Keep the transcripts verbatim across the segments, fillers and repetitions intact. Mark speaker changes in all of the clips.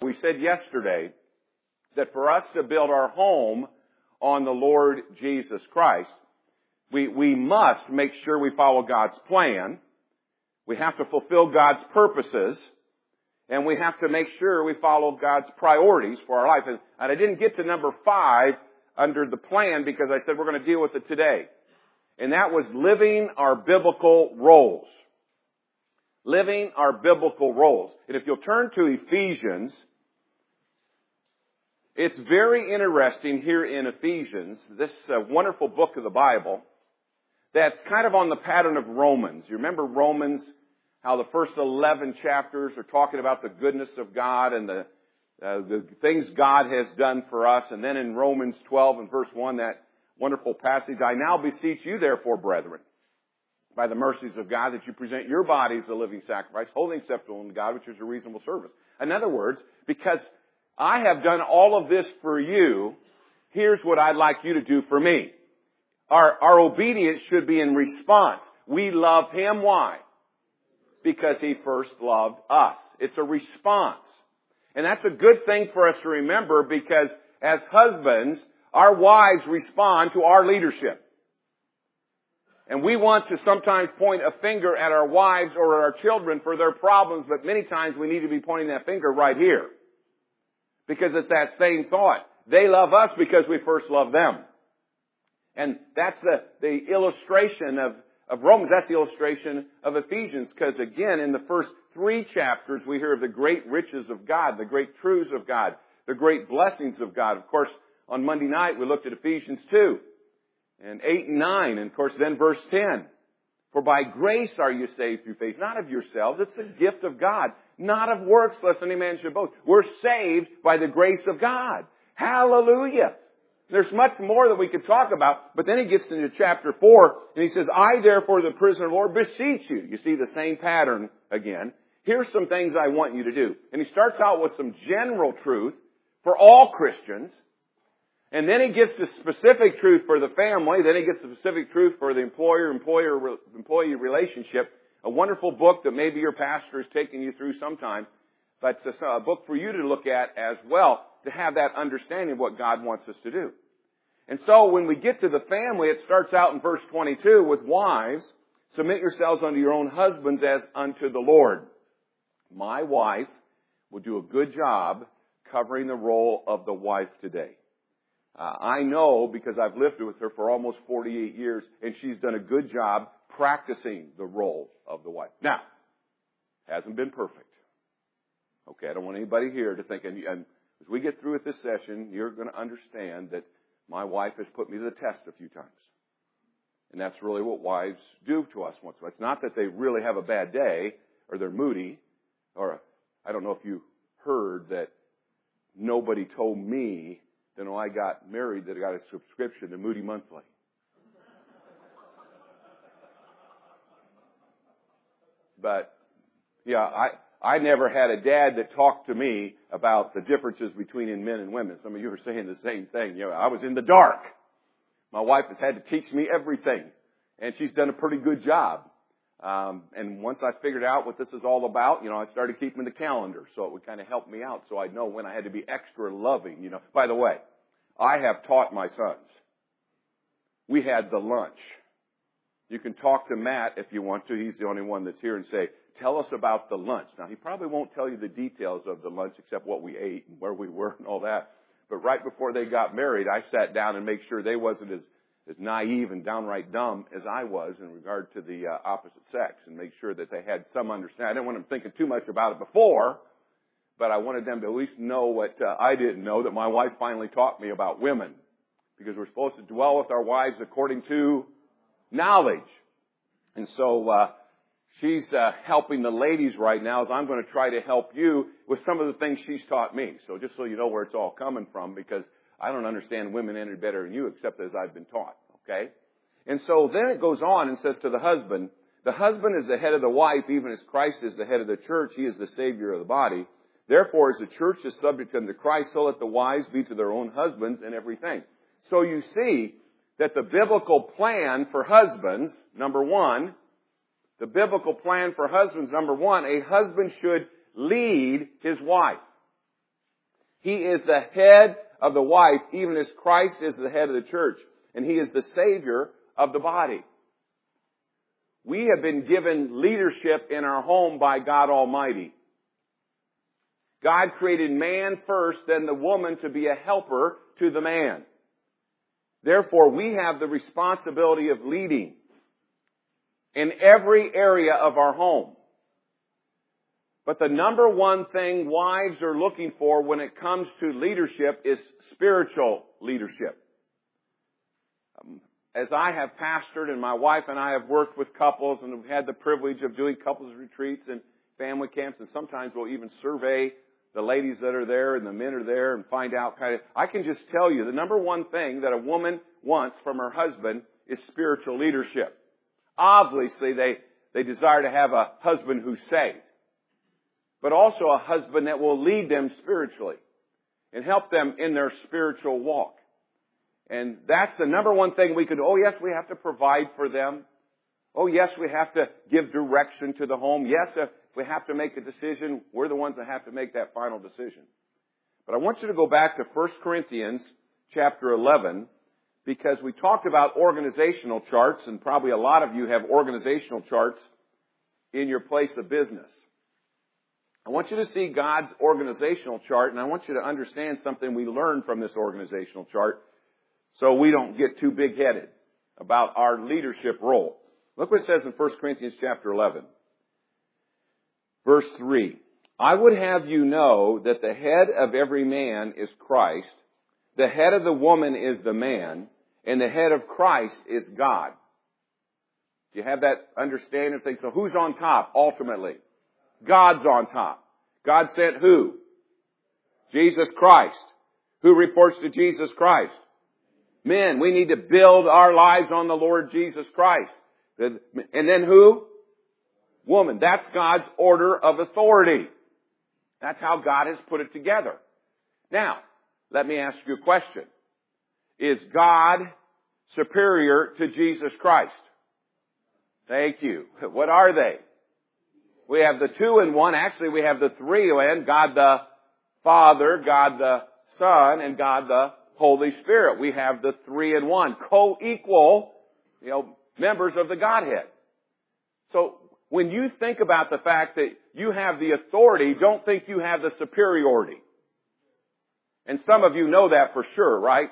Speaker 1: we said yesterday that for us to build our home on the Lord Jesus Christ, we, we must make sure we follow God's plan. We have to fulfill God's purposes. And we have to make sure we follow God's priorities for our life. And, and I didn't get to number five under the plan because I said we're going to deal with it today. And that was living our biblical roles. Living our biblical roles. And if you'll turn to Ephesians, it's very interesting here in Ephesians, this uh, wonderful book of the Bible, that's kind of on the pattern of Romans. You remember Romans, how the first eleven chapters are talking about the goodness of God and the, uh, the things God has done for us. And then in Romans twelve and verse one, that wonderful passage, I now beseech you therefore, brethren, by the mercies of God, that you present your bodies a living sacrifice, wholly acceptable unto God, which is a reasonable service. In other words, because I have done all of this for you, here's what I'd like you to do for me. Our, our obedience should be in response. We love Him. Why? Because He first loved us. It's a response. And that's a good thing for us to remember because as husbands, our wives respond to our leadership. And we want to sometimes point a finger at our wives or our children for their problems, but many times we need to be pointing that finger right here. Because it's that same thought. They love us because we first love them. And that's the, the illustration of, of Romans. That's the illustration of Ephesians. Because again, in the first three chapters, we hear of the great riches of God, the great truths of God, the great blessings of God. Of course, on Monday night, we looked at Ephesians two. And eight and nine, and of course then verse ten. For by grace are you saved through faith, not of yourselves. It's a gift of God, not of works, lest any man should boast. We're saved by the grace of God. Hallelujah. There's much more that we could talk about, but then he gets into chapter four, and he says, I therefore, the prisoner of the Lord, beseech you. You see the same pattern again. Here's some things I want you to do. And he starts out with some general truth for all Christians. And then he gets the specific truth for the family. Then he gets the specific truth for the employer-employer employee relationship. A wonderful book that maybe your pastor is taking you through sometime. But it's a book for you to look at as well to have that understanding of what God wants us to do. And so when we get to the family, it starts out in verse twenty-two with wives, submit yourselves unto your own husbands as unto the Lord. My wife will do a good job covering the role of the wife today. Uh, I know because I've lived with her for almost forty-eight years, and she's done a good job practicing the role of the wife. Now, hasn't been perfect. Okay, I don't want anybody here to think, and, and as we get through with this session, you're going to understand that my wife has put me to the test a few times. And that's really what wives do to us once in a while. It's not that they really have a bad day, or they're moody, or I don't know if you heard that nobody told me that when I got married that I got a subscription to Moody Monthly. But, yeah, I, I never had a dad that talked to me about the differences between men and women. Some of you are saying the same thing. You know, I was in the dark. My wife has had to teach me everything, and she's done a pretty good job. Um, and once I figured out what this is all about, you know, I started keeping the calendar, so it would kind of help me out, so I'd know when I had to be extra loving. You know, by the way, I have taught my sons. We had the lunch. You can talk to Matt if you want to. He's the only one that's here, and say, tell us about the lunch. Now, he probably won't tell you the details of the lunch except what we ate and where we were and all that. But right before they got married, I sat down and made sure they wasn't as, as naive and downright dumb as I was in regard to the uh, opposite sex, and make sure that they had some understanding. I didn't want them thinking too much about it before, but I wanted them to at least know what uh, I didn't know, that my wife finally taught me about women. Because we're supposed to dwell with our wives according to knowledge. And so uh, she's uh, helping the ladies right now as I'm going to try to help you with some of the things she's taught me. So just so you know where it's all coming from, because I don't understand women any better than you except as I've been taught. Okay? And so then it goes on and says to the husband, the husband is the head of the wife, even as Christ is the head of the church. He is the Savior of the body. Therefore, as the church is subject unto Christ, so let the wives be to their own husbands in everything. So you see that the biblical plan for husbands, number one, the biblical plan for husbands, number one, a husband should lead his wife. He is the head of the wife, even as Christ is the head of the church. And He is the Savior of the body. We have been given leadership in our home by God Almighty. God created man first, then the woman to be a helper to the man. Therefore, we have the responsibility of leading in every area of our home. But the number one thing wives are looking for when it comes to leadership is spiritual leadership. Um, as I have pastored and my wife and I have worked with couples and we've had the privilege of doing couples retreats and family camps, and sometimes we'll even survey the ladies that are there and the men are there and find out kind of, I can just tell you the number one thing that a woman wants from her husband is spiritual leadership. Obviously, they, they desire to have a husband who's saved, but also a husband that will lead them spiritually and help them in their spiritual walk. And that's the number one thing we could, oh yes, we have to provide for them. Oh yes, we have to give direction to the home. Yes, if we have to make a decision, we're the ones that have to make that final decision. But I want you to go back to First Corinthians chapter eleven, because we talked about organizational charts, and probably a lot of you have organizational charts in your place of business. I want you to see God's organizational chart, and I want you to understand something we learned from this organizational chart so we don't get too big-headed about our leadership role. Look what it says in First Corinthians chapter eleven. Verse three. I would have you know that the head of every man is Christ, the head of the woman is the man, and the head of Christ is God. Do you have that understanding of things? So who's on top ultimately? God's on top. God sent who? Jesus Christ. Who reports to Jesus Christ? Men. We need to build our lives on the Lord Jesus Christ. And then who? Woman. That's God's order of authority. That's how God has put it together. Now, let me ask you a question. Is God superior to Jesus Christ? Thank you. What are they? We have the two in one. Actually, we have the three in. God the Father, God the Son, and God the Holy Spirit. We have the three in one. Co-equal, you know, members of the Godhead. So, when you think about the fact that you have the authority, don't think you have the superiority. And some of you know that for sure, right?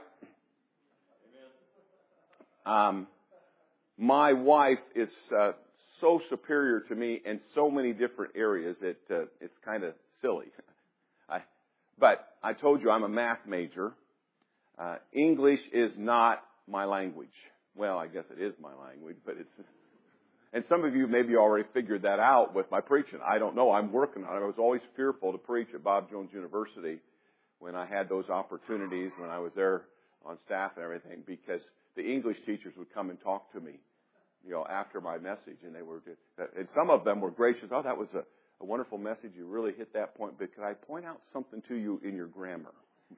Speaker 1: Um, my wife is uh, so superior to me in so many different areas that uh, it's kind of silly. I, but I told you I'm a math major. Uh, English is not my language. Well, I guess it is my language, but it's... And some of you maybe already figured that out with my preaching. I don't know. I'm working on it. I was always fearful to preach at Bob Jones University when I had those opportunities, when I was there on staff and everything, because the English teachers would come and talk to me, you know, after my message. And they were, and some of them were gracious. Oh, that was a, a wonderful message. You really hit that point. But could I point out something to you in your grammar?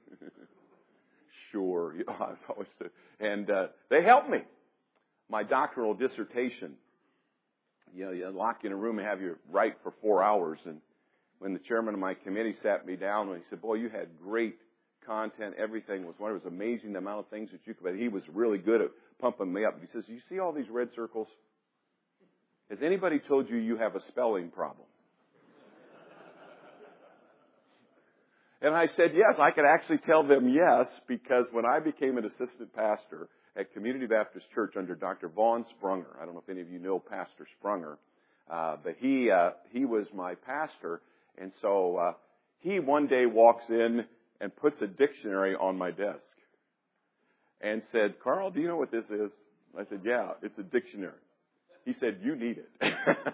Speaker 1: Sure. You know, I was always, and uh, they helped me. My doctoral dissertation. You know, you lock you in a room and have you write for four hours. And when the chairman of my committee sat me down, and he said, boy, you had great content. Everything was wonderful. It was amazing the amount of things that you could, but he was really good at pumping me up. He says, you see all these red circles? Has anybody told you you have a spelling problem? And I said, yes, I could actually tell them yes, because when I became an assistant pastor at Community Baptist Church under Doctor Vaughn Sprunger. I don't know if any of you know Pastor Sprunger, uh, but he uh, he was my pastor, and so uh, he one day walks in and puts a dictionary on my desk and said, Carl, do you know what this is? I said, yeah, it's a dictionary. He said, you need it.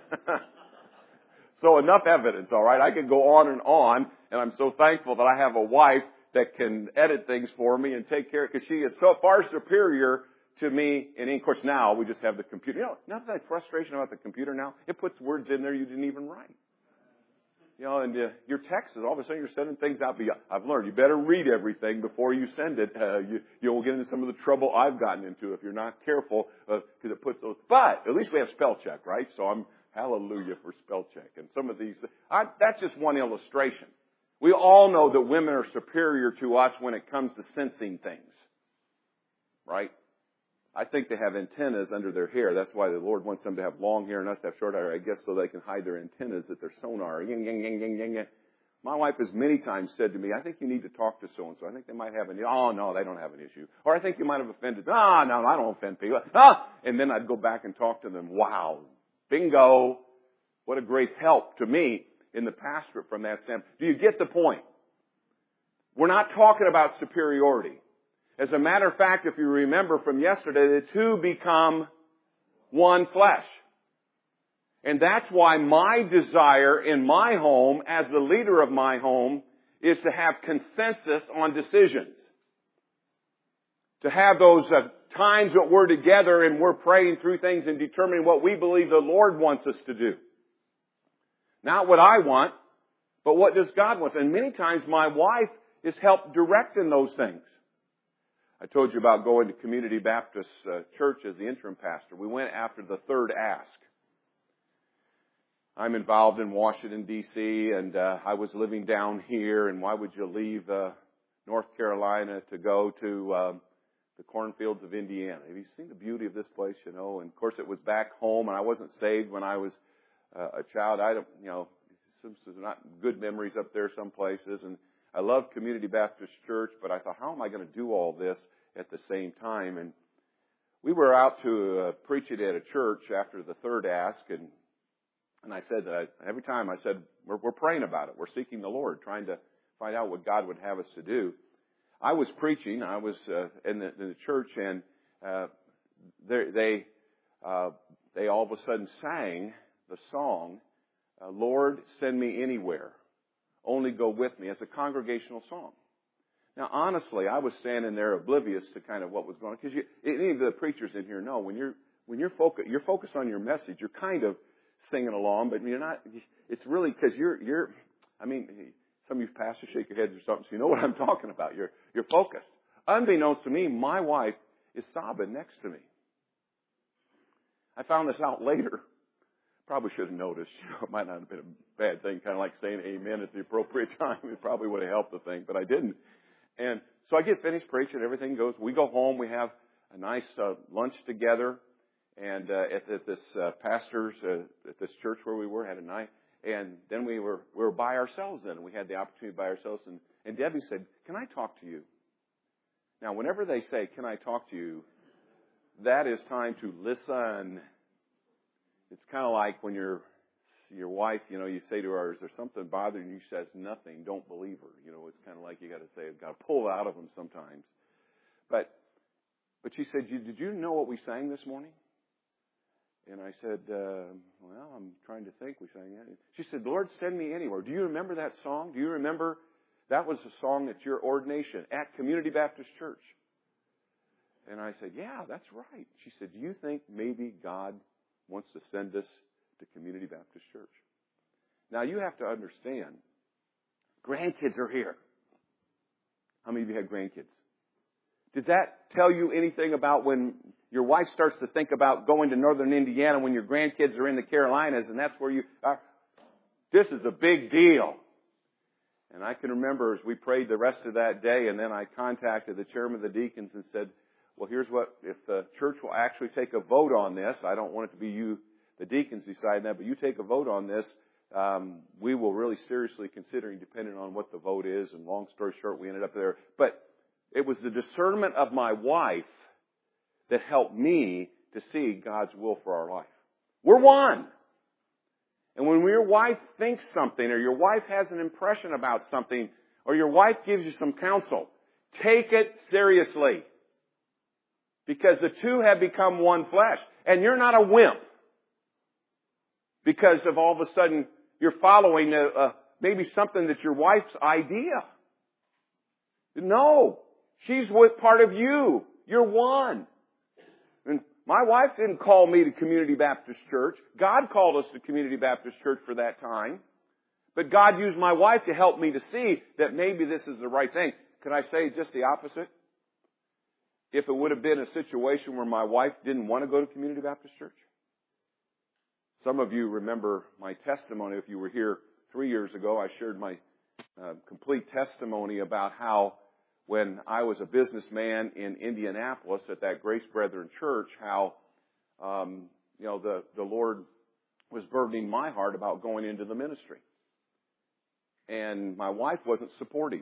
Speaker 1: So enough evidence, all right? I could go on and on, and I'm so thankful that I have a wife that can edit things for me and take care, because she is so far superior to me. And of course now we just have the computer. You know, not that frustration about the computer now. It puts words in there you didn't even write. You know, and uh, your texts, all of a sudden you're sending things out. But I've learned you better read everything before you send it. Uh, you, you'll get into some of the trouble I've gotten into if you're not careful, because uh, it puts those. But at least we have spell check, right? So I'm hallelujah for spell check. And some of these, I, that's just one illustration. We all know that women are superior to us when it comes to sensing things. Right? I think they have antennas under their hair. That's why the Lord wants them to have long hair and us to have short hair, I guess, so they can hide their antennas at their sonar. Ying, ying, ying, ying, ying, ying. My wife has many times said to me, I think you need to talk to so-and-so. I think they might have an issue. Oh, no, they don't have an issue. Or I think you might have offended. Ah, oh, no, I don't offend people. Ah! And then I'd go back and talk to them. Wow. Bingo. What a great help to me in the pastorate from that standpoint. Do you get the point? We're not talking about superiority. As a matter of fact, if you remember from yesterday, the two become one flesh. And that's why my desire in my home, as the leader of my home, is to have consensus on decisions. To have those uh, times that we're together and we're praying through things and determining what we believe the Lord wants us to do. Not what I want, but what does God want. And many times my wife is helped direct in those things. I told you about going to Community Baptist uh, Church as the interim pastor. We went after the third ask. I'm involved in Washington, D C, and uh, I was living down here, and why would you leave uh, North Carolina to go to uh, the cornfields of Indiana? Have you seen the beauty of this place, you know? And, of course, it was back home, and I wasn't saved when I was uh, a child. I don't, you know, some, some not good memories up there some places, and I loved Community Baptist Church, but I thought, how am I going to do all this at the same time? And we were out to uh, preach it at a church after the third ask, and and I said that I, every time I said, we're, we're praying about it. We're seeking the Lord, trying to find out what God would have us to do. I was preaching. I was uh, in, the, in the church, and uh, they they, uh, they all of a sudden sang the song, uh, Lord, send me anywhere. Only go with me, as a congregational song. Now, honestly, I was standing there oblivious to kind of what was going on, because any of the preachers in here know when you're when you're focused, you're focused on your message. You're kind of singing along, but you're not. It's really because you're you're. I mean, some of you pastors shake your heads or something, so you know what I'm talking about. You're you're focused. Unbeknownst to me, my wife is sobbing next to me. I found this out later. Probably should have noticed. You know, it might not have been a bad thing, kind of like saying amen at the appropriate time. It probably would have helped the thing, but I didn't. And so I get finished preaching. Everything goes. We go home. We have a nice uh, lunch together. And uh, at, at this uh, pastor's, uh, at this church where we were, had a night. And then we were we were by ourselves then. We had the opportunity by ourselves. And, and Debbie said, can I talk to you? Now, whenever they say, can I talk to you, that is time to listen. It's kind of like when your your wife, you know, you say to her, is there something bothering you? She says nothing. Don't believe her. You know, it's kind of like you got to say, got to pull out of them sometimes. But but she said, did you know what we sang this morning? And I said, uh, well, I'm trying to think. We sang it. She said, Lord, send me anywhere. Do you remember that song? Do you remember that was a song at your ordination at Community Baptist Church? And I said, yeah, that's right. She said, do you think maybe God wants to send us to Community Baptist Church? Now, you have to understand, grandkids are here. How many of you have grandkids? Does that tell you anything about when your wife starts to think about going to northern Indiana when your grandkids are in the Carolinas and that's where you are? This is a big deal. And I can remember as we prayed the rest of that day, and then I contacted the chairman of the deacons and said, well, here's what, if the church will actually take a vote on this, I don't want it to be you, the deacons, deciding that, but you take a vote on this, um, we will really seriously considering, depending on what the vote is. And long story short, we ended up there. But it was the discernment of my wife that helped me to see God's will for our life. We're one. And when your wife thinks something, or your wife has an impression about something, or your wife gives you some counsel, take it seriously. Because the two have become one flesh. And you're not a wimp. Because of all of a sudden you're following a, a, maybe something that's your wife's idea. No. She's with part of you. You're one. And my wife didn't call me to Community Baptist Church. God called us to Community Baptist Church for that time. But God used my wife to help me to see that maybe this is the right thing. Can I say just the opposite? If it would have been a situation where my wife didn't want to go to Community Baptist Church. Some of you remember my testimony. If you were here three years ago, I shared my uh, complete testimony about how when I was a businessman in Indianapolis at that Grace Brethren Church, how, um, you know, the, the Lord was burdening my heart about going into the ministry. And my wife wasn't supportive.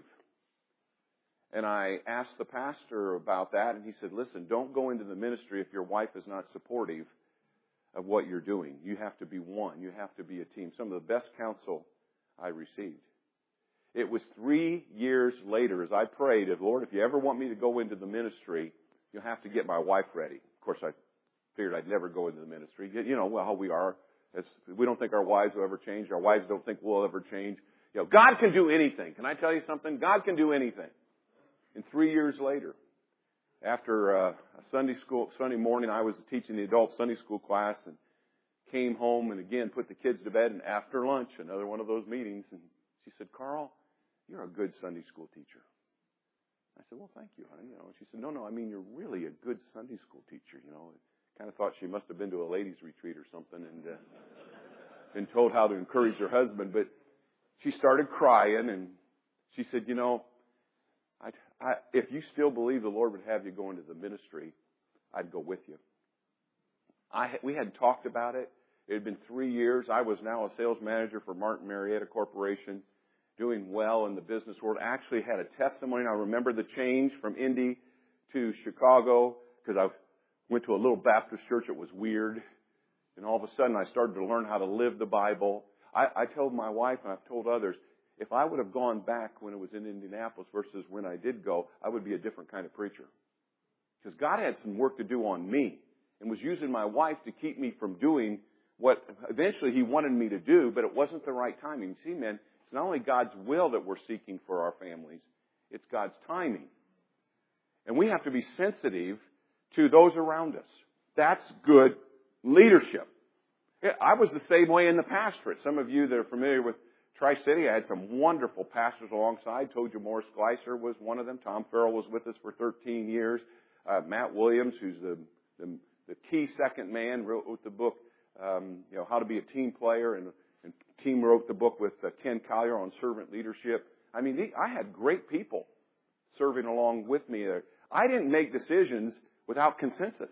Speaker 1: And I asked the pastor about that, and he said, listen, don't go into the ministry if your wife is not supportive of what you're doing. You have to be one. You have to be a team. Some of the best counsel I received. It was three years later as I prayed, Lord, if you ever want me to go into the ministry, you'll have to get my wife ready. Of course, I figured I'd never go into the ministry. You know well, how we are. As we don't think our wives will ever change. Our wives don't think we'll ever change. You know, God can do anything. Can I tell you something? God can do anything. And three years later, after uh, a Sunday school Sunday morning, I was teaching the adult Sunday school class and came home and again put the kids to bed. And after lunch, another one of those meetings, and she said, Carl, you're a good Sunday school teacher. I said, well, thank you, honey. You know, she said, no, no, I mean, you're really a good Sunday school teacher. You know, I kind of thought she must have been to a ladies' retreat or something and uh, been told how to encourage her husband. But she started crying and she said, you know, I, I, if you still believe the Lord would have you go into the ministry, I'd go with you. I, we hadn't talked about it. It had been three years. I was now a sales manager for Martin Marietta Corporation, doing well in the business world. I actually had a testimony. I remember the change from Indy to Chicago because I went to a little Baptist church. It was weird. And all of a sudden I started to learn how to live the Bible. I, I told my wife and I've told others, if I would have gone back when it was in Indianapolis versus when I did go, I would be a different kind of preacher. Because God had some work to do on me and was using my wife to keep me from doing what eventually He wanted me to do, but it wasn't the right timing. See, men, it's not only God's will that we're seeking for our families, it's God's timing. And we have to be sensitive to those around us. That's good leadership. I was the same way in the pastorate. Some of you that are familiar with Tri-City, I had some wonderful pastors alongside. Told you Morris Gleiser was one of them. Tom Farrell was with us for thirteen years. Uh, Matt Williams, who's the, the the key second man, wrote the book, um, you know, How to Be a Team Player, and, and Team wrote the book with uh, Ken Collier on servant leadership. I mean, the, I had great people serving along with me there. I didn't make decisions without consensus.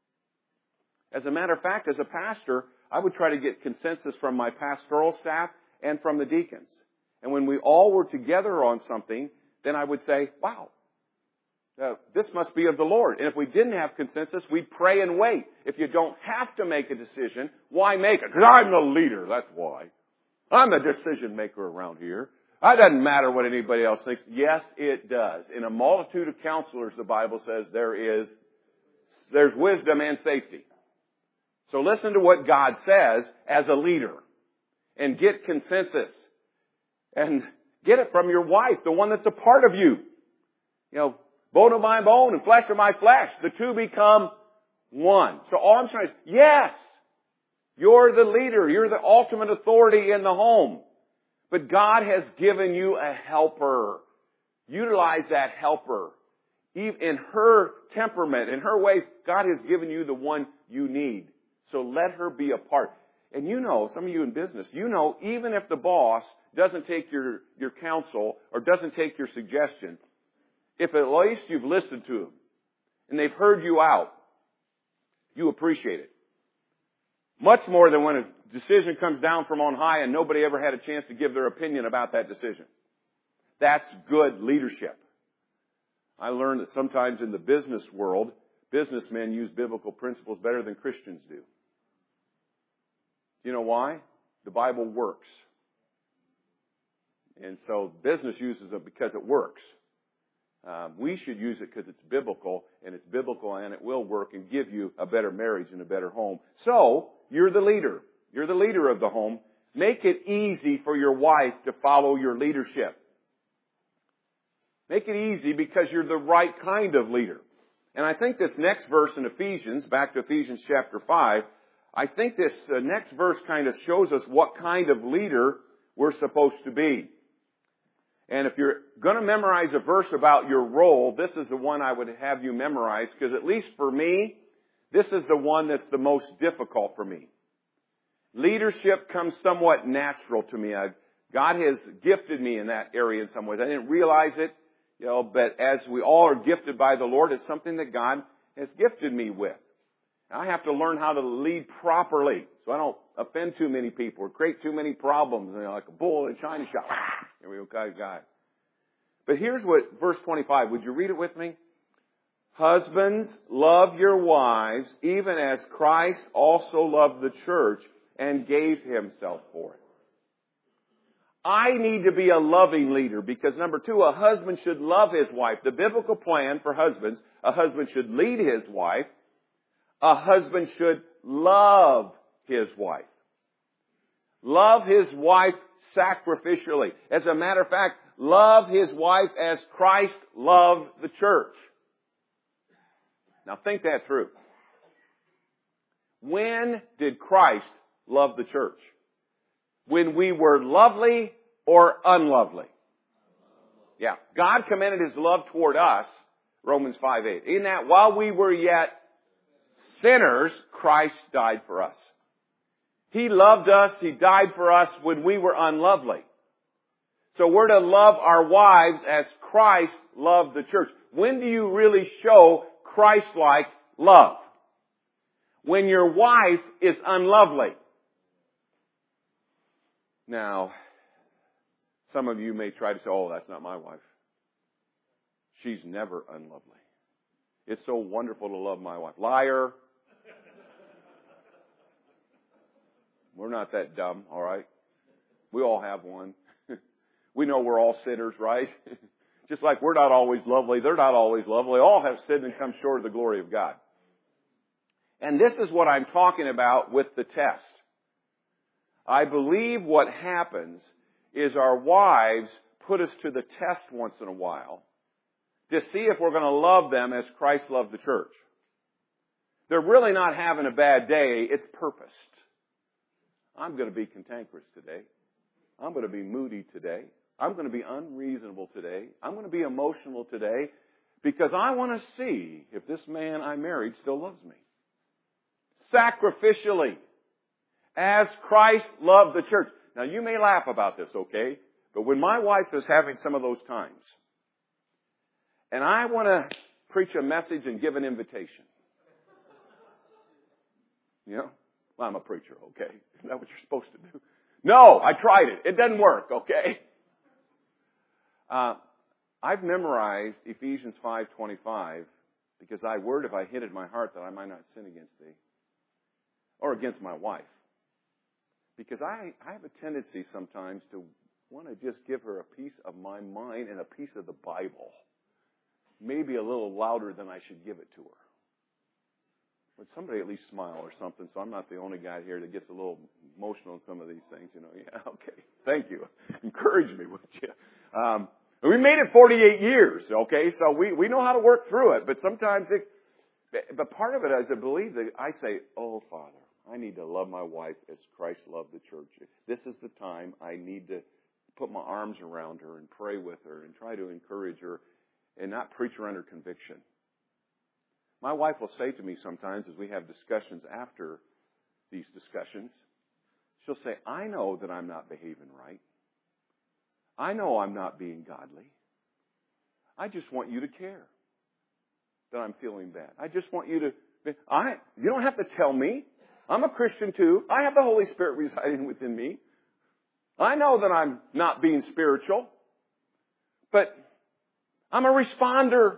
Speaker 1: As a matter of fact, as a pastor, I would try to get consensus from my pastoral staff and from the deacons. And when we all were together on something, then I would say, wow, uh, this must be of the Lord. And if we didn't have consensus, we'd pray and wait. If you don't have to make a decision, why make it? Because I'm the leader, that's why. I'm the decision maker around here. It doesn't matter what anybody else thinks. Yes, it does. In a multitude of counselors, the Bible says there is, there's wisdom and safety. So listen to what God says as a leader. And get consensus. And get it from your wife, the one that's a part of you. You know, bone of my bone and flesh of my flesh. The two become one. So all I'm saying is, yes, you're the leader. You're the ultimate authority in the home. But God has given you a helper. Utilize that helper. In her temperament, in her ways, God has given you the one you need. So let her be a part. And you know, some of you in business, you know, even if the boss doesn't take your, your counsel or doesn't take your suggestion, if at least you've listened to them and they've heard you out, you appreciate it. Much more than when a decision comes down from on high and nobody ever had a chance to give their opinion about that decision. That's good leadership. I learned that sometimes in the business world, businessmen use biblical principles better than Christians do. You know why? The Bible works. And so business uses it because it works. Um, we should use it because it's biblical, and it's biblical and it will work and give you a better marriage and a better home. So, you're the leader. You're the leader of the home. Make it easy for your wife to follow your leadership. Make it easy because you're the right kind of leader. And I think this next verse in Ephesians, back to Ephesians chapter five, I think this uh, next verse kind of shows us what kind of leader we're supposed to be. And if you're going to memorize a verse about your role, this is the one I would have you memorize, because at least for me, this is the one that's the most difficult for me. Leadership comes somewhat natural to me. I, God has gifted me in that area in some ways. I didn't realize it, you know, but as we all are gifted by the Lord, it's something that God has gifted me with. I have to learn how to lead properly so I don't offend too many people or create too many problems, you know, like a bull in a china shop. Here we go, kind of guy. But here's what, verse twenty-five, would you read it with me? Husbands, love your wives, even as Christ also loved the church and gave himself for it. I need to be a loving leader because, number two, a husband should love his wife. The biblical plan for husbands, a husband should lead his wife. A husband should love his wife. Love his wife sacrificially. As a matter of fact, love his wife as Christ loved the church. Now think that through. When did Christ love the church? When we were lovely or unlovely? Yeah. God commended his love toward us, Romans five eight. In that while we were yet sinners, Christ died for us. He loved us. He died for us when we were unlovely. So we're to love our wives as Christ loved the church. When do you really show Christ-like love? When your wife is unlovely. Now, some of you may try to say, oh, that's not my wife. She's never unlovely. It's so wonderful to love my wife. Liar. We're not that dumb, all right? We all have one. We know we're all sinners, right? Just like we're not always lovely, they're not always lovely. All have sinned and come short of the glory of God. And this is what I'm talking about with the test. I believe what happens is our wives put us to the test once in a while to see if we're going to love them as Christ loved the church. They're really not having a bad day. It's purposed. I'm going to be cantankerous today. I'm going to be moody today. I'm going to be unreasonable today. I'm going to be emotional today because I want to see if this man I married still loves me. Sacrificially. As Christ loved the church. Now you may laugh about this, okay? But when my wife is having some of those times, and I want to preach a message and give an invitation. You know? Well, I'm a preacher, okay? Isn't that what you're supposed to do? No, I tried it. It doesn't work, okay? Uh, I've memorized Ephesians five twenty-five because I word if I hid in my heart that I might not sin against thee. Or against my wife. Because I, I have a tendency sometimes to want to just give her a piece of my mind and a piece of the Bible. Maybe a little louder than I should give it to her. Would somebody at least smile or something so I'm not the only guy here that gets a little emotional in some of these things, you know. Yeah, okay. Thank you. Encourage me, would you? Um, we made it forty-eight years, okay, so we, we know how to work through it, but sometimes it, but part of it is I believe that I say, oh, Father, I need to love my wife as Christ loved the church. This is the time I need to put my arms around her and pray with her and try to encourage her and not preach her under conviction. My wife will say to me sometimes as we have discussions after these discussions, she'll say, I know that I'm not behaving right. I know I'm not being godly. I just want you to care that I'm feeling bad. I just want you to, I, you don't have to tell me. I'm a Christian too. I have the Holy Spirit residing within me. I know that I'm not being spiritual, but I'm a responder.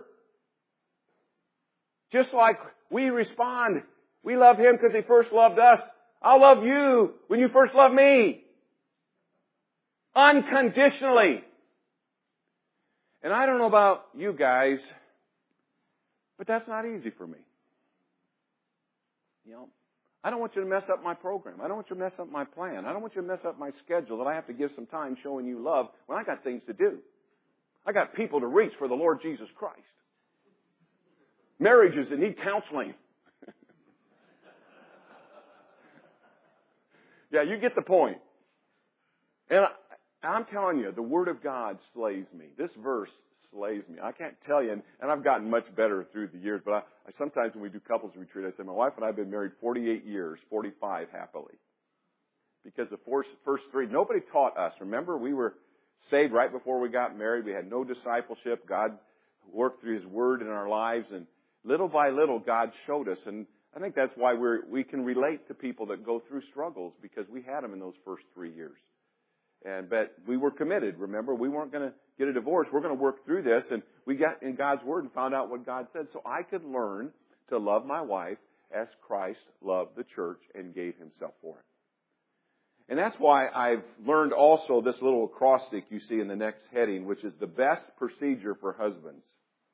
Speaker 1: Just like we respond. We love Him because He first loved us. I'll love you when you first love me. Unconditionally. And I don't know about you guys, but that's not easy for me. You know, I don't want you to mess up my program. I don't want you to mess up my plan. I don't want you to mess up my schedule that I have to give some time showing you love when I got things to do. I got people to reach for the Lord Jesus Christ. Marriages that need counseling. Yeah, you get the point. And I, I'm telling you, the Word of God slays me. This verse slays me. I can't tell you, and, and I've gotten much better through the years, but I, I sometimes when we do couples retreat, I say, my wife and I have been married forty-eight years, forty-five happily. Because the first, first three, nobody taught us. Remember, we were saved right before we got married. We had no discipleship. God worked through His Word in our lives, and little by little, God showed us. And I think that's why we're, we can relate to people that go through struggles, because we had them in those first three years. And but we were committed. Remember, we weren't going to get a divorce. We're going to work through this, and we got in God's Word and found out what God said, so I could learn to love my wife as Christ loved the church and gave Himself for it. And that's why I've learned also this little acrostic you see in the next heading, which is the best procedure for husbands.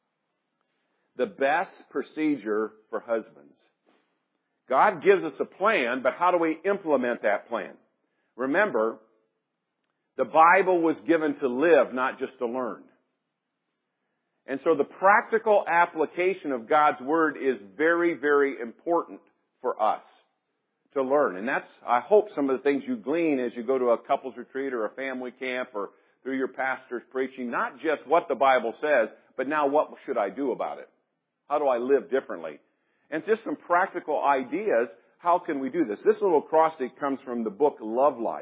Speaker 1: The best procedure for husbands. God gives us a plan, but how do we implement that plan? Remember, the Bible was given to live, not just to learn. And so the practical application of God's Word is very, very important for us to learn. And that's, I hope, some of the things you glean as you go to a couples retreat or a family camp or through your pastor's preaching. Not just what the Bible says, but now what should I do about it? How do I live differently? And just some practical ideas. How can we do this? This little acrostic comes from the book Love Life.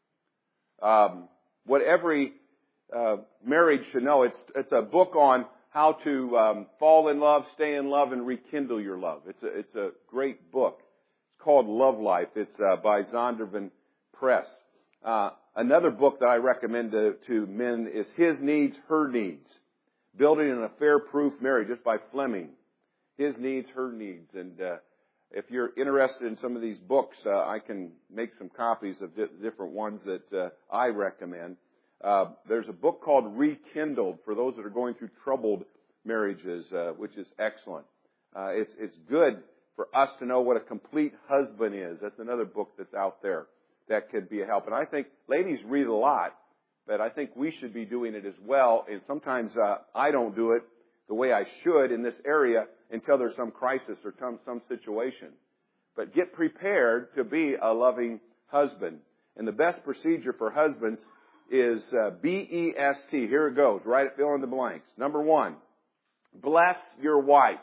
Speaker 1: Um, what every uh, marriage should know. It's it's a book on how to um, fall in love, stay in love, and rekindle your love. It's a it's a great book. It's called Love Life. It's uh, by Zondervan Press. Uh, another book that I recommend to, to men is His Needs, Her Needs. Building an Affair-Proof Marriage, just by Fleming. His Needs, Her Needs. And uh, if you're interested in some of these books, uh, I can make some copies of di- different ones that uh, I recommend. Uh, there's a book called Rekindled for those that are going through troubled marriages, uh, which is excellent. Uh, it's it's good for us to know what a complete husband is. That's another book that's out there that could be a help. And I think ladies read a lot, but I think we should be doing it as well. And sometimes uh, I don't do it the way I should in this area until there's some crisis or some, some situation. But get prepared to be a loving husband. And the best procedure for husbands is uh, B E S T. Here it goes. Write it, fill in the blanks. Number one, bless your wife.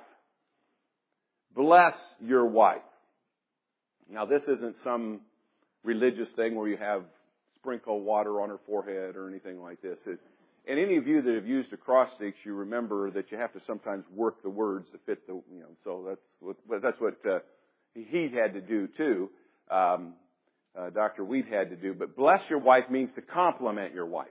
Speaker 1: Bless your wife. Now, this isn't some religious thing where you have sprinkle water on her forehead or anything like this. It, and any of you that have used acrostics, you remember that you have to sometimes work the words to fit the, you know, so that's what, that's what uh, he had to do too. Um, uh, Doctor Weed had to do. But bless your wife means to compliment your wife.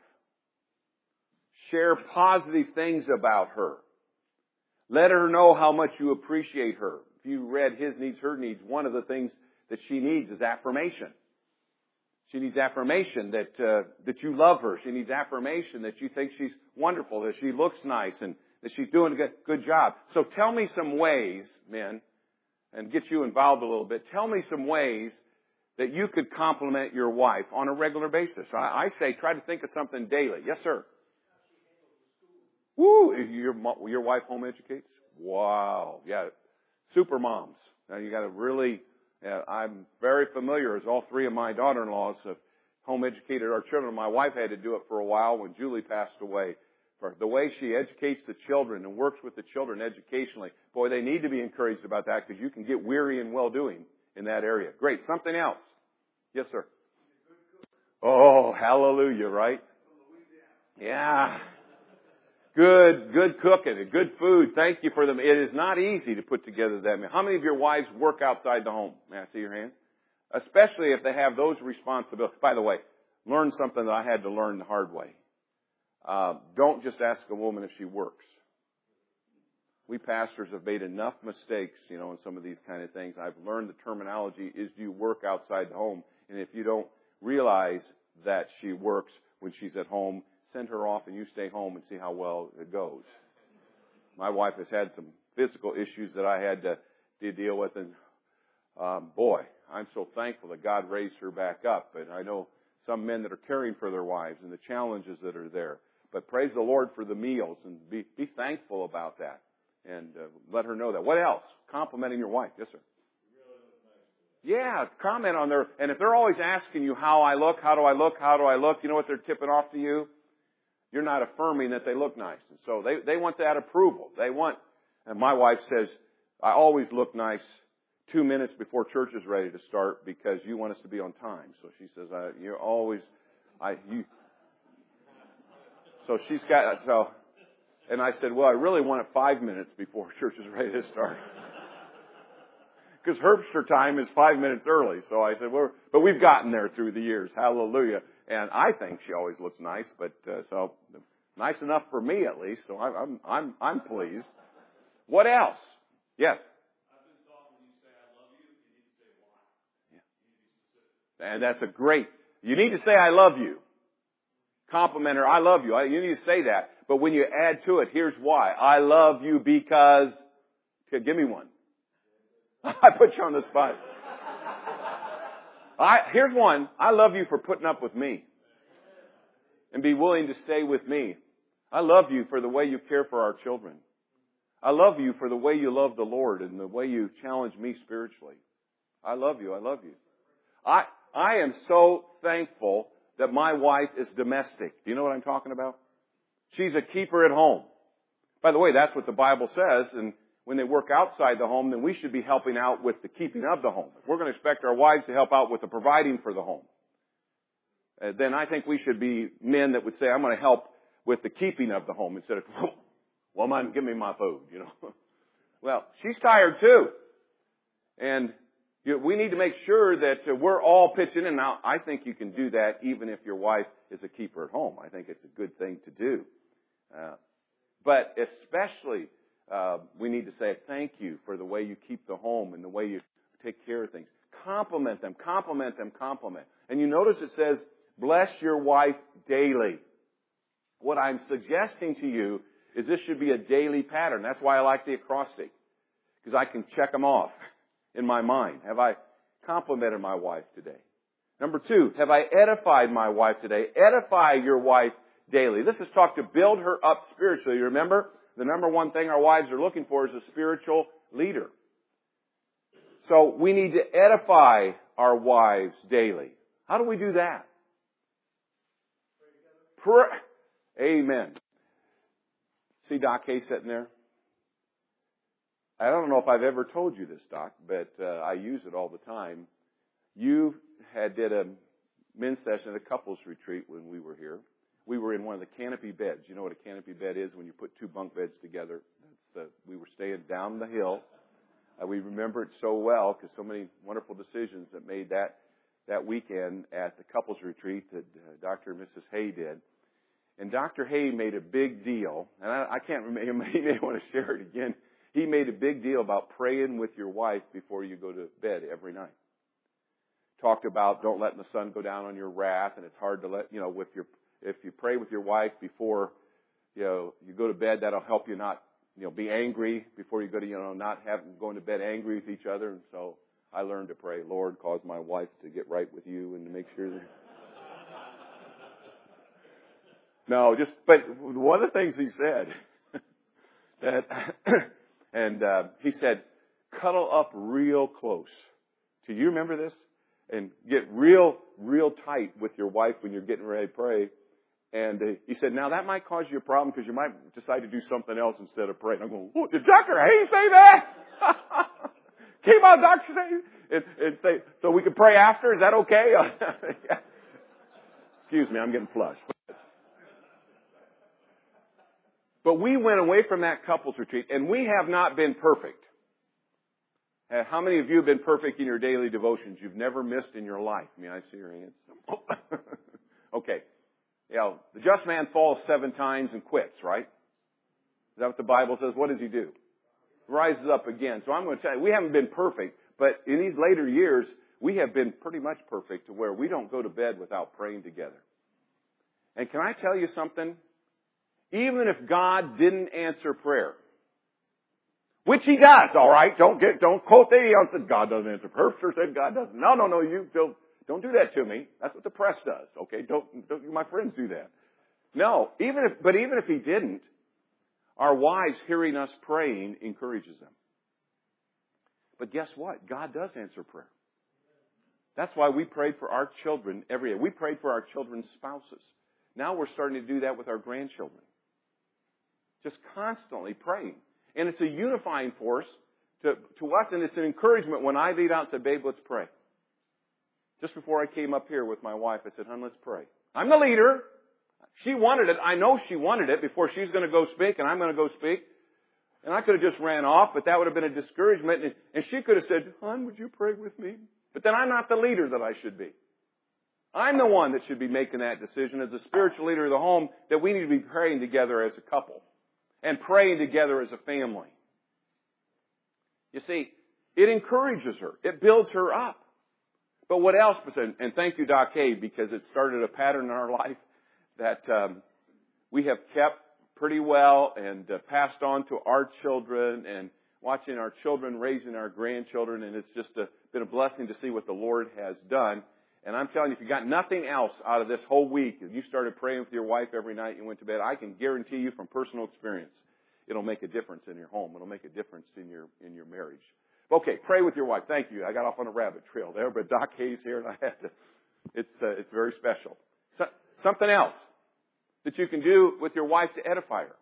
Speaker 1: Share positive things about her. Let her know how much you appreciate her. If you read His Needs, Her Needs, one of the things that she needs is affirmation. She needs affirmation that uh, that you love her. She needs affirmation that you think she's wonderful, that she looks nice, and that she's doing a good, good job. So tell me some ways, men, and get you involved a little bit. Tell me some ways that you could compliment your wife on a regular basis. I, I say try to think of something daily. Yes, sir. Woo! Your your wife home educates? Wow. Yeah. Super moms. Now you got to really. Uh, I'm very familiar, as all three of my daughter-in-laws have home educated our children. My wife had to do it for a while when Julie passed away. For the way she educates the children and works with the children educationally, boy, they need to be encouraged about that because you can get weary in well-doing in that area. Great. Something else? Yes, sir. Oh, hallelujah! Right? Yeah. Good, good cooking and good food. Thank you for them. It is not easy to put together that meal. How many of your wives work outside the home? May I see your hands? Especially if they have those responsibilities. By the way, learn something that I had to learn the hard way. Uh, don't just ask a woman if she works. We pastors have made enough mistakes, you know, in some of these kind of things. I've learned the terminology is do you work outside the home? And if you don't realize that she works when she's at home, send her off and you stay home and see how well it goes. My wife has had some physical issues that I had to, to deal with, and um, boy, I'm so thankful that God raised her back up. But I know some men that are caring for their wives and the challenges that are there. But praise the Lord for the meals and be, be thankful about that and uh, let her know that. What else? Complimenting your wife. Yes, sir. Yeah, comment on their, and if they're always asking you how I look, how do I look, how do I look, you know what they're tipping off to you? You're not affirming that they look nice. And so they, they want that approval. They want, and my wife says, I always look nice two minutes before church is ready to start because you want us to be on time. So she says, I, you're always, I, you, so she's got, so, and I said, well, I really want it five minutes before church is ready to start. Because Herbster time is five minutes early. So I said, well, but we've gotten there through the years. Hallelujah. And I think she always looks nice, but, uh, so, nice enough for me at least. So I'm, I'm, I'm, I'm pleased. What else? Yes. And that's a great, you need to say, I love you. Compliment her, I love you. You need to say that. But when you add to it, here's why. I love you because, give me one. I put you on the spot. I, here's one. I love you for putting up with me. And be willing to stay with me. I love you for the way you care for our children. I love you for the way you love the Lord and the way you challenge me spiritually. I love you. I love you. I, I am so thankful that my wife is domestic. Do you know what I'm talking about? She's a keeper at home. By the way, that's what the Bible says. And when they work outside the home, then we should be helping out with the keeping of the home. If we're going to expect our wives to help out with the providing for the home, uh, then I think we should be men that would say, I'm going to help with the keeping of the home instead of, woman, give me my food, you know. Well, she's tired too. And you know, we need to make sure that uh, we're all pitching in. Now, I think you can do that even if your wife is a keeper at home. I think it's a good thing to do. Uh, but especially, uh, we need to say thank you for the way you keep the home and the way you take care of things. Compliment them, compliment them, compliment. And you notice it says, bless your wife daily. What I'm suggesting to you is this should be a daily pattern. That's why I like the acrostic, because I can check them off in my mind. Have I complimented my wife today? Number two, have I edified my wife today? Edify your wife daily. This is talk to build her up spiritually. You remember, the number one thing our wives are looking for is a spiritual leader. So we need to edify our wives daily. How do we do that? Pray. Amen. See Doc Hay sitting there? I don't know if I've ever told you this, Doc, but uh, I use it all the time. You had did a men's session at a couples retreat when we were here. We were in one of the canopy beds. You know what a canopy bed is when you put two bunk beds together? That's the, we were staying down the hill. Uh, we remember it so well because so many wonderful decisions that made that that weekend at the couples retreat that uh, Doctor and Missus Hay did. And Doctor Hay made a big deal, and I, I can't remember, he may want to share it again. He made a big deal about praying with your wife before you go to bed every night. Talked about don't letting the sun go down on your wrath, and it's hard to let, you know, with your, if you pray with your wife before, you know, you go to bed, that'll help you not, you know, be angry before you go to, you know, not have, going to bed angry with each other. And so I learned to pray, Lord, cause my wife to get right with you and to make sure that. No, just, but one of the things he said, that, and uh, he said, cuddle up real close. Do you remember this? And get real, real tight with your wife when you're getting ready to pray. And uh, he said, now that might cause you a problem because you might decide to do something else instead of praying. I'm going, oh, did Doctor Hay say that? Came out, Doctor Hay? And, and say, so we can pray after? Is that okay? Excuse me, I'm getting flushed. But we went away from that couples retreat, and we have not been perfect. How many of you have been perfect in your daily devotions? You've never missed in your life. May I see your hands? Okay. You know, the just man falls seven times and quits, right? Is that what the Bible says? What does he do? Rises up again. So I'm going to tell you, we haven't been perfect, but in these later years, we have been pretty much perfect to where we don't go to bed without praying together. And can I tell you something? Even if God didn't answer prayer, which He does, all right. Don't get, don't quote the Eon said God doesn't answer prayer. Sure said God doesn't. No, no, no. You don't, don't do that to me. That's what the press does. Okay, don't, don't my friends do that. No, even if, but even if He didn't, our wives hearing us praying encourages them. But guess what? God does answer prayer. That's why we prayed for our children every day. We prayed for our children's spouses. Now we're starting to do that with our grandchildren. Just constantly praying. And it's a unifying force to, to us, and it's an encouragement when I lead out and say, babe, let's pray. Just before I came up here with my wife, I said, hon, let's pray. I'm the leader. She wanted it. I know she wanted it before she's going to go speak and I'm going to go speak. And I could have just ran off, but that would have been a discouragement. And, and she could have said, hon, would you pray with me? But then I'm not the leader that I should be. I'm the one that should be making that decision as a spiritual leader of the home, that we need to be praying together as a couple and praying together as a family. You see, it encourages her. It builds her up. But what else? And thank you, Doc Hay, because it started a pattern in our life that um, we have kept pretty well and uh, passed on to our children, and watching our children raising our grandchildren. And it's just a, been a blessing to see what the Lord has done. And I'm telling you, if you got nothing else out of this whole week, and you started praying with your wife every night you went to bed, I can guarantee you from personal experience, it'll make a difference in your home. It'll make a difference in your in your marriage. Okay, pray with your wife. Thank you. I got off on a rabbit trail there, but Doc Hayes here, and I had to. It's uh, it's very special. So, something else that you can do with your wife to edify her.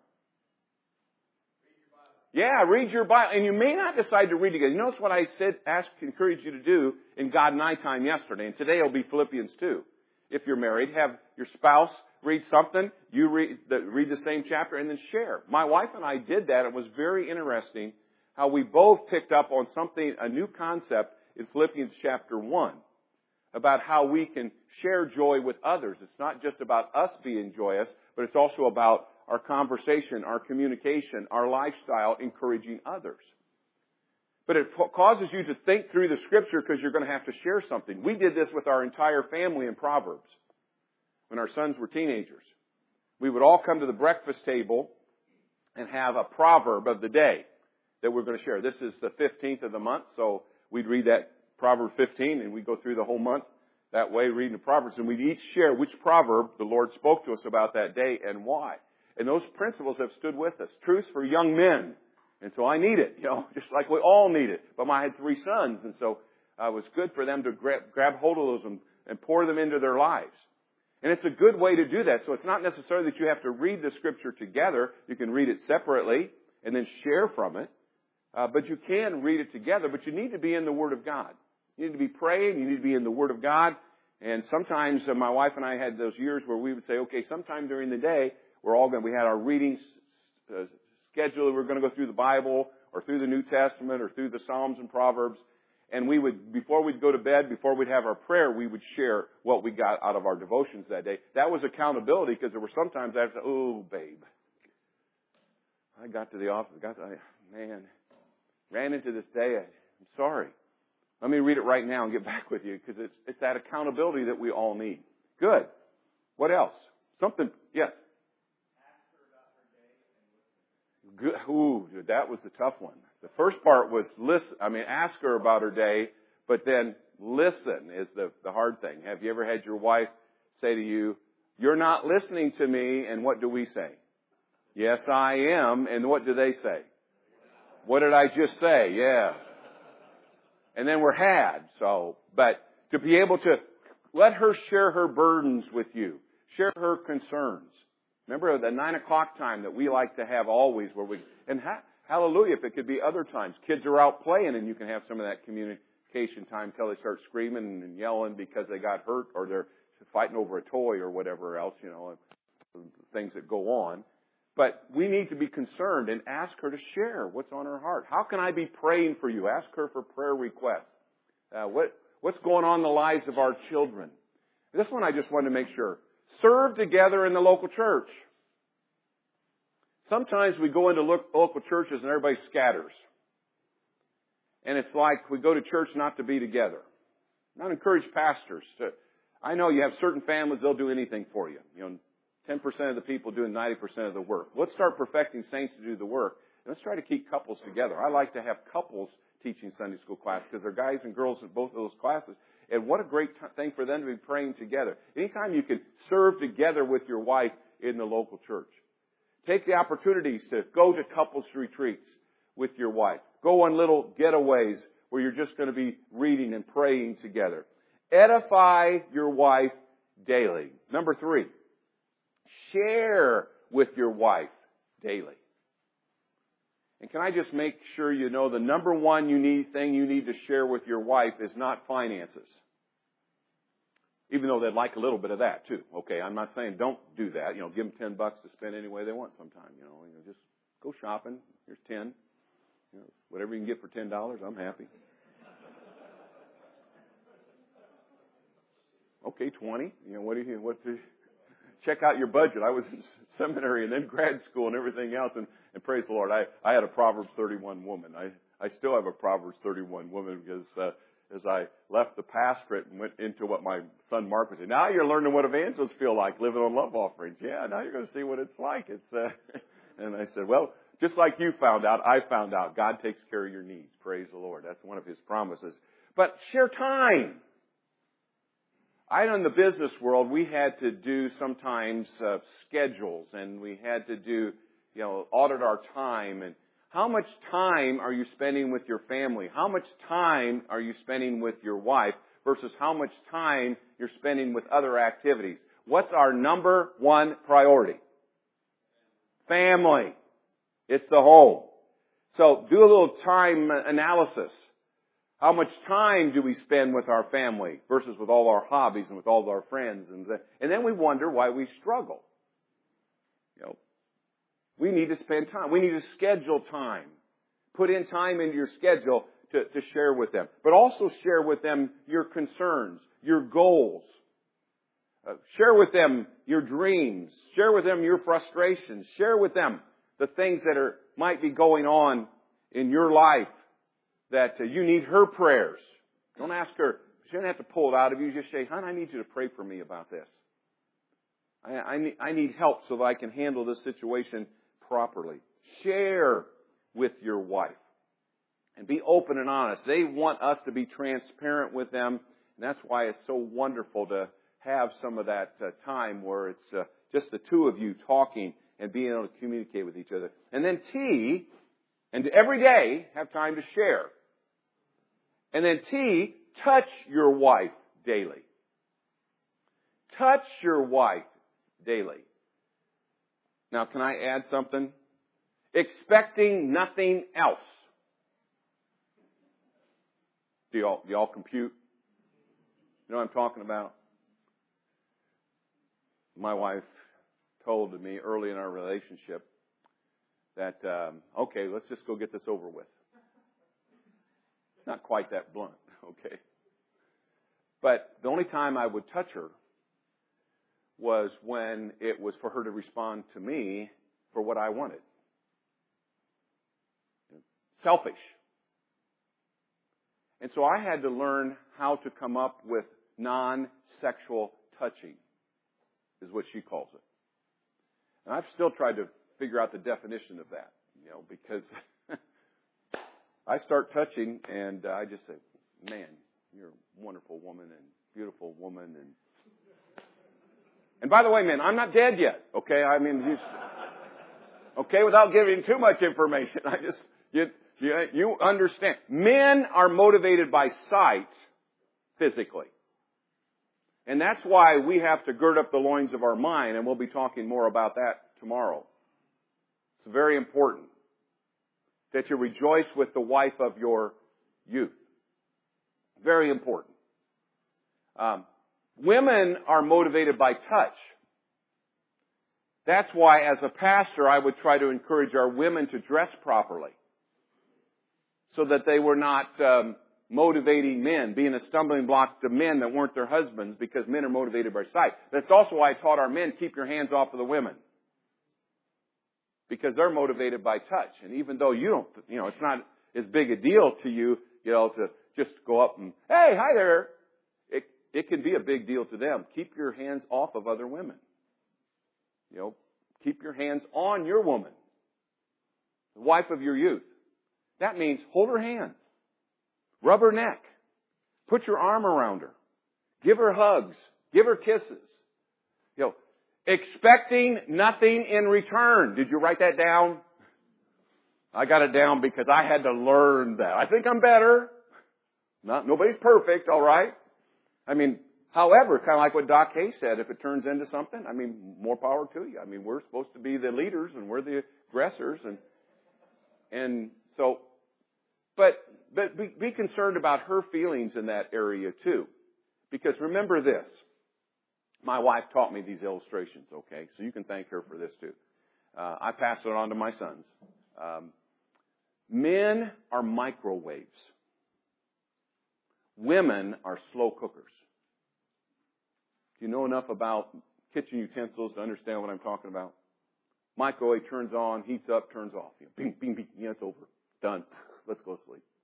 Speaker 1: Yeah, read your Bible. And you may not decide to read together. You notice what I said, ask, encourage you to do in God and I time yesterday. And today will be Philippians two. If you're married, have your spouse read something. You read the, read the same chapter and then share. My wife and I did that. It was very interesting how we both picked up on something, a new concept in Philippians chapter one about how we can share joy with others. It's not just about us being joyous, but it's also about our conversation, our communication, our lifestyle, encouraging others. But it causes you to think through the Scripture because you're going to have to share something. We did this with our entire family in Proverbs when our sons were teenagers. We would all come to the breakfast table and have a proverb of the day that we're going to share. This is the fifteenth of the month, so we'd read that Proverb fifteen, and we'd go through the whole month that way reading the Proverbs, and we'd each share which proverb the Lord spoke to us about that day and why. And those principles have stood with us. Truths for young men. And so I need it, you know, just like we all need it. But I had three sons, and so uh, it was good for them to grab, grab hold of those and, and pour them into their lives. And it's a good way to do that. So it's not necessarily that you have to read the Scripture together. You can read it separately and then share from it. Uh, but you can read it together. But you need to be in the Word of God. You need to be praying. You need to be in the Word of God. And sometimes uh, my wife and I had those years where we would say, okay, sometime during the day, we're all going to, we had our readings uh, scheduled. We were going to go through the Bible or through the New Testament or through the Psalms and Proverbs. And we would, before we'd go to bed, before we'd have our prayer, we would share what we got out of our devotions that day. That was accountability because there were sometimes I would say, oh, babe, I got to the office, got to, man, ran into this day. I'm sorry. Let me read it right now and get back with you because it's, it's that accountability that we all need. Good. What else? Something, yes. Good. Ooh, dude, that was the tough one. The first part was listen. I mean, ask her about her day, but then listen is the, the hard thing. Have you ever had your wife say to you, you're not listening to me, and what do we say? Yes, I am, and what do they say? What did I just say? Yeah. And then we're had, so, but to be able to let her share her burdens with you, share her concerns. Remember the nine o'clock time that we like to have always where we, and ha- hallelujah, if it could be other times. Kids are out playing and you can have some of that communication time until they start screaming and yelling because they got hurt or they're fighting over a toy or whatever else, you know, things that go on. But we need to be concerned and ask her to share what's on her heart. How can I be praying for you? Ask her for prayer requests. Uh, what, what's going on in the lives of our children? This one I just wanted to make sure. Serve together in the local church. Sometimes we go into local churches and everybody scatters. And it's like we go to church not to be together. Not encourage pastors to, I know you have certain families, they'll do anything for you. You know, ten percent of the people doing ninety percent of the work. Let's start perfecting saints to do the work. And let's try to keep couples together. I like to have couples teaching Sunday school class because they're guys and girls in both of those classes. And what a great t- thing for them to be praying together. Anytime you can serve together with your wife in the local church. Take the opportunities to go to couples retreats with your wife. Go on little getaways where you're just going to be reading and praying together. Edify your wife daily. Number three, share with your wife daily. And can I just make sure you know the number one you need thing you need to share with your wife is not finances. Even though they'd like a little bit of that too. Okay, I'm not saying don't do that. You know, give them ten bucks to spend any way they want sometime. You know, you know just go shopping. Here's ten. You know, whatever you can get for ten dollars, I'm happy. Okay, twenty. You know, what do you, what do, check out your budget. I was in seminary and then grad school and everything else, and, and praise the Lord, I, I had a Proverbs thirty-one woman. I, I still have a Proverbs thirty-one woman because, uh, as I left the pastorate and went into what my son Mark was saying, now you're learning what evangelists feel like living on love offerings. Yeah, now you're going to see what it's like. It's, uh, and I said, well, just like you found out, I found out God takes care of your needs. Praise the Lord. That's one of His promises. But share time. I know in the business world, we had to do sometimes uh, schedules, and we had to do, you know, audit our time. And how much time are you spending with your family? How much time are you spending with your wife versus how much time you're spending with other activities? What's our number one priority? Family. It's the home. So do a little time analysis. How much time do we spend with our family versus with all our hobbies and with all of our friends? And, the, and then we wonder why we struggle. You know, we need to spend time. We need to schedule time. Put in time into your schedule to, to share with them. But also share with them your concerns, your goals. Uh, share with them your dreams. Share with them your frustrations. Share with them the things that are might be going on in your life. That uh, you need her prayers. Don't ask her. She doesn't have to pull it out of you. Just say, hon, I need you to pray for me about this. I, I, need, I need help so that I can handle this situation properly. Share with your wife. And be open and honest. They want us to be transparent with them. And that's why it's so wonderful to have some of that uh, time where it's uh, just the two of you talking and being able to communicate with each other. And then T, and every day have time to share. And then T, touch your wife daily. Touch your wife daily. Now, can I add something? Expecting nothing else. Do y'all, do y'all compute? You know what I'm talking about? My wife told me early in our relationship that, um, okay, let's just go get this over with. Not quite that blunt, okay? But the only time I would touch her was when it was for her to respond to me for what I wanted. Selfish. And so I had to learn how to come up with non-sexual touching, is what she calls it. And I've still tried to figure out the definition of that, you know, because I start touching and uh, I just say, man, you're a wonderful woman and beautiful woman. And and by the way, man, I'm not dead yet, okay? I mean, you, okay, without giving too much information, I just, you, you, you understand. Men are motivated by sight physically. And that's why we have to gird up the loins of our mind, and we'll be talking more about that tomorrow. It's very important that you rejoice with the wife of your youth. Very important. Um, women are motivated by touch. That's why, as a pastor, I would try to encourage our women to dress properly so that they were not um, motivating men, being a stumbling block to men that weren't their husbands, because men are motivated by sight. That's also why I taught our men, keep your hands off of the women, because they're motivated by touch. And even though you don't, you know, it's not as big a deal to you, you know, to just go up and, hey, hi there. It, it can be a big deal to them. Keep your hands off of other women. You know, keep your hands on your woman, the wife of your youth. That means hold her hand, rub her neck, put your arm around her, give her hugs, give her kisses. You know, expecting nothing in return. Did you write that down? I got it down because I had to learn that. I think I'm better. Not, nobody's perfect, all right? I mean, however, kind of like what Doc Hay said, if it turns into something, I mean, more power to you. I mean, we're supposed to be the leaders and we're the aggressors. And and so, but, but be, be concerned about her feelings in that area too. Because remember this. My wife taught me these illustrations, okay? So you can thank her for this too. Uh, I pass it on to my sons. Um, men are microwaves. Women are slow cookers. Do you know enough about kitchen utensils to understand what I'm talking about? Microwave turns on, heats up, turns off. You know, bing, bing, bing. Yeah, it's over. Done. Let's go to sleep.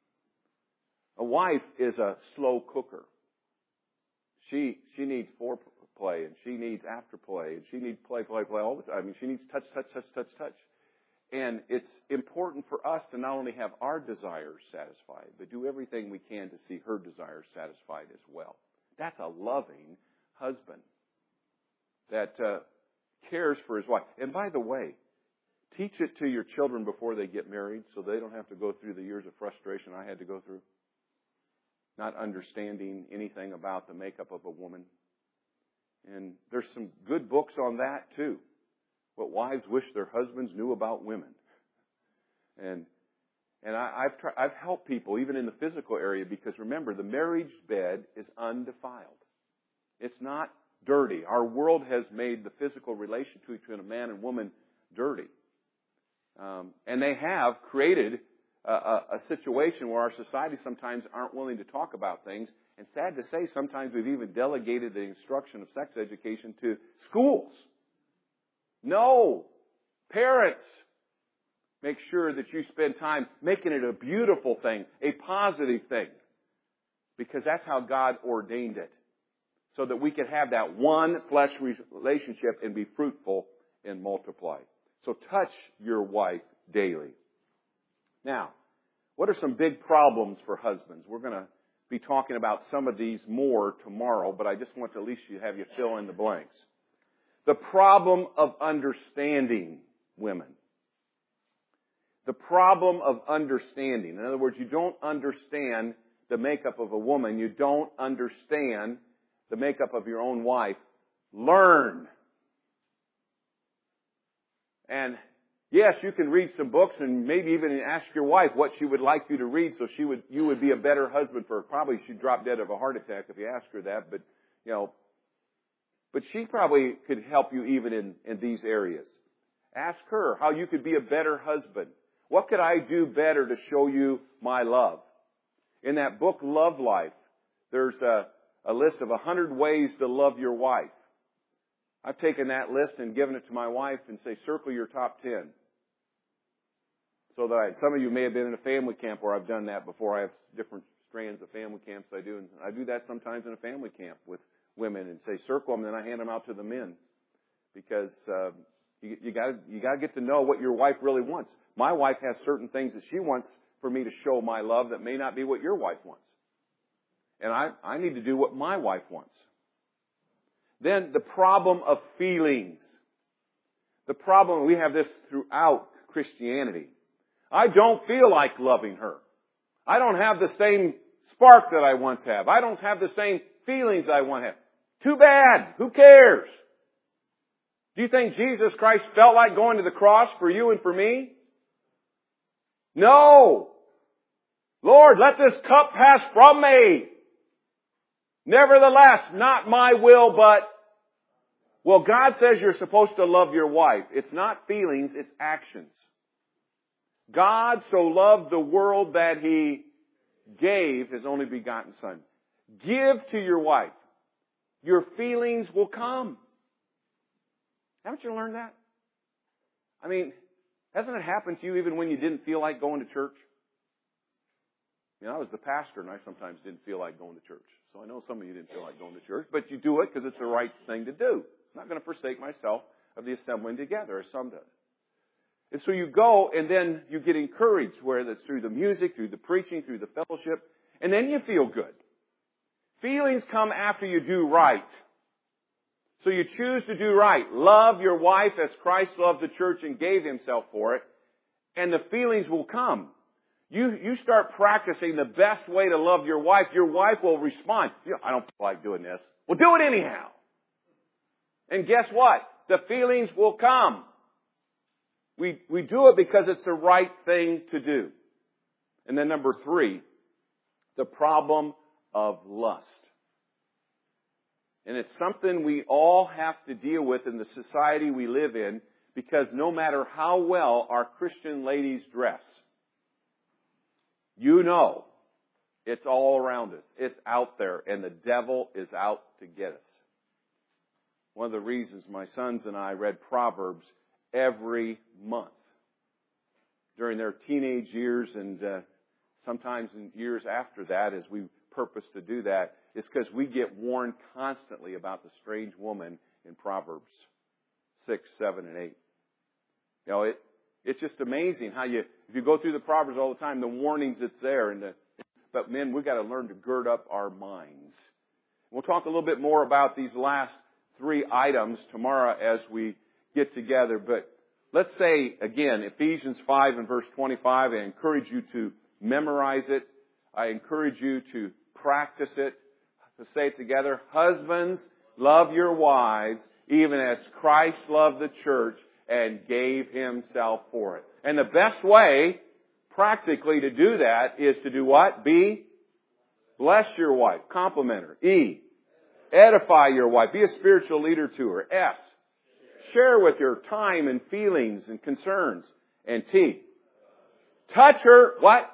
Speaker 1: A wife is a slow cooker. She she needs foreplay, and she needs afterplay, and she needs play, play, play all the time. I mean, she needs touch, touch, touch, touch, touch. And it's important for us to not only have our desires satisfied, but do everything we can to see her desires satisfied as well. That's a loving husband that uh, cares for his wife. And by the way, teach it to your children before they get married so they don't have to go through the years of frustration I had to go through. Not understanding anything about the makeup of a woman. And there's some good books on that too. What wives wish their husbands knew about women. And and I, I've tried, I've helped people even in the physical area because remember, the marriage bed is undefiled. It's not dirty. Our world has made the physical relation between a man and woman dirty. Um, and they have created a, a, a situation where our society sometimes aren't willing to talk about things. And sad to say, sometimes we've even delegated the instruction of sex education to schools. No. Parents, make sure that you spend time making it a beautiful thing, a positive thing. Because that's how God ordained it. So that we can have that one flesh relationship and be fruitful and multiply. So touch your wife daily. Now, what are some big problems for husbands? We're going to be talking about some of these more tomorrow, but I just want to at least have you fill in the blanks. The problem of understanding women. The problem of understanding. In other words, you don't understand the makeup of a woman. You don't understand the makeup of your own wife. Learn. And yes, you can read some books and maybe even ask your wife what she would like you to read so she would, you would be a better husband for her. Probably she'd drop dead of a heart attack if you asked her that, but, you know, but she probably could help you even in, in these areas. Ask her how you could be a better husband. What could I do better to show you my love? In that book, Love Life, there's a, a list of a hundred ways to love your wife. I've taken that list and given it to my wife and say, circle your top ten. So that I, some of you may have been in a family camp where I've done that before. I have different strands of family camps I do. And I do that sometimes in a family camp with women and say, circle them, and then I hand them out to the men. Because uh, you, you got you got to get to know what your wife really wants. My wife has certain things that she wants for me to show my love that may not be what your wife wants. And I, I need to do what my wife wants. Then the problem of feelings. The problem, we have this throughout Christianity. I don't feel like loving her. I don't have the same spark that I once have. I don't have the same feelings I once have. Too bad. Who cares? Do you think Jesus Christ felt like going to the cross for you and for me? No. Lord, let this cup pass from me. Nevertheless, not my will, but... Well, God says you're supposed to love your wife. It's not feelings, it's actions. God so loved the world that He gave His only begotten Son. Give to your wife. Your feelings will come. Haven't you learned that? I mean, hasn't it happened to you even when you didn't feel like going to church? You know, I was the pastor and I sometimes didn't feel like going to church. So I know some of you didn't feel like going to church, but you do it because it's the right thing to do. I'm not going to forsake myself of the assembling together, as some do. And so you go and then you get encouraged, whether it's through the music, through the preaching, through the fellowship, and then you feel good. Feelings come after you do right. So you choose to do right. Love your wife as Christ loved the church and gave Himself for it, and the feelings will come. You, you start practicing the best way to love your wife, your wife will respond. You know, I don't feel like doing this. Well, do it anyhow. And guess what? The feelings will come. We, we do it because it's the right thing to do. And then number three, the problem of lust. And it's something we all have to deal with in the society we live in, because no matter how well our Christian ladies dress, you know it's all around us. It's out there, and the devil is out to get us. One of the reasons my sons and I read Proverbs every month during their teenage years, and uh, sometimes in years after that, as we purpose to do that, is because we get warned constantly about the strange woman in Proverbs six, seven, and eight. You know, it it's just amazing how you, if you go through the Proverbs all the time, the warnings that's there. And the, but men, we've got to learn to gird up our minds. We'll talk a little bit more about these last three items tomorrow as we get together. But let's say, again, Ephesians five and verse twenty-five, I encourage you to memorize it. I encourage you to practice it. To say it together, husbands, love your wives, even as Christ loved the church and gave himself for it. And the best way, practically, to do that is to do what? B, bless your wife. Compliment her. E, edify your wife. Be a spiritual leader to her. S, share with her time and feelings and concerns. And T, touch her, what?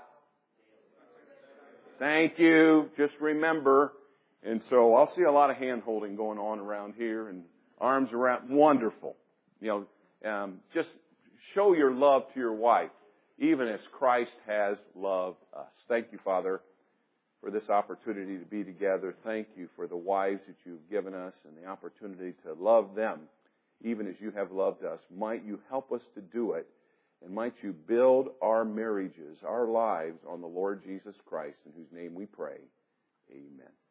Speaker 1: Thank you. Just remember. And so I'll see a lot of hand holding going on around here and arms around. Wonderful. You know, um, just show your love to your wife, even as Christ has loved us. Thank you, Father, for this opportunity to be together. Thank you for the wives that you've given us and the opportunity to love them, even as you have loved us. Might you help us to do it, and might you build our marriages, our lives on the Lord Jesus Christ, in whose name we pray. Amen.